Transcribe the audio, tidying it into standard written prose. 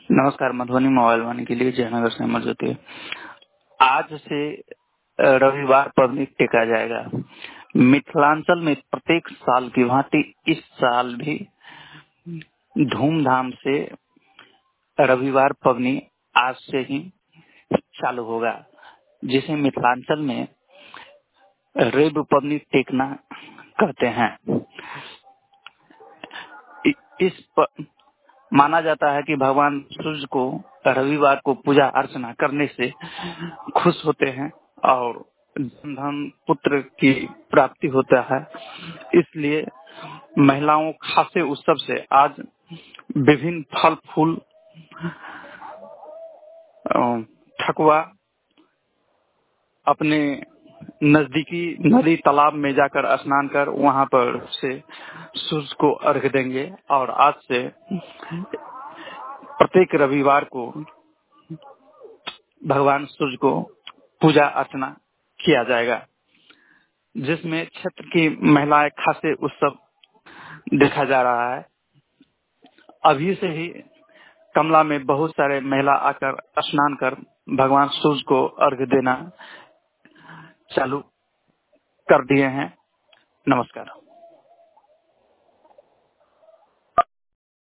नमस्कार। मधुबनी मोबाइल वाणी के लिए जयनगर से अमर ज्योति। आज से रविवार पब्लिक टेका जाएगा। मिथिलांचल में प्रत्येक साल की भांति इस साल भी धूमधाम से रविवार पबनी आज से ही चालू होगा, जिसे मिथिलांचल में रेब पबनी टेकना कहते हैं। इस माना जाता है कि भगवान सूर्य को रविवार को पूजा अर्चना करने से खुश होते हैं और धन पुत्र की प्राप्ति होता है। इसलिए महिलाओं खासे उत्सव से आज विभिन्न फल फूल, ठकुआ अपने नजदीकी नदी तालाब में जाकर स्नान कर वहां पर से सूर्य को अर्घ देंगे और आज से प्रत्येक रविवार को भगवान सूर्य को पूजा अर्चना किया जाएगा, जिसमें क्षेत्र की महिलाएं खासे उत्सव देखा जा रहा है। अभी से ही कमला में बहुत सारे महिला आकर स्नान कर भगवान सूर्य को अर्घ्य देना चालू कर दिए हैं। नमस्कार।